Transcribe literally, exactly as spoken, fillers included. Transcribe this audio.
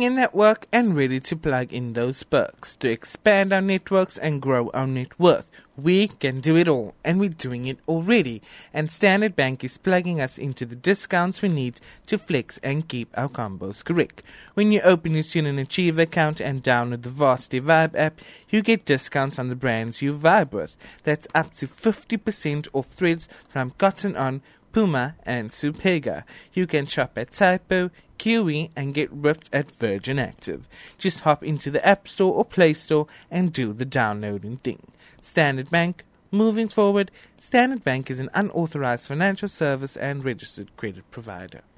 in network and ready to plug in those perks to expand our networks and grow our net worth. We can do it all, and we're doing it already. And Standard Bank is plugging us into the discounts we need to flex and keep our combos correct. When you open your Student Achiever account and download the Varsity Vibe app, you get discounts on the brands you vibe with. That's up to fifty percent off threads from Cotton On, Puma, and Supega. You can shop at Typo, Kiwi, and get ripped at Virgin Active. Just hop into the App Store or Play Store and do the downloading thing. Standard Bank, moving forward. Standard Bank is an unauthorized financial service and registered credit provider.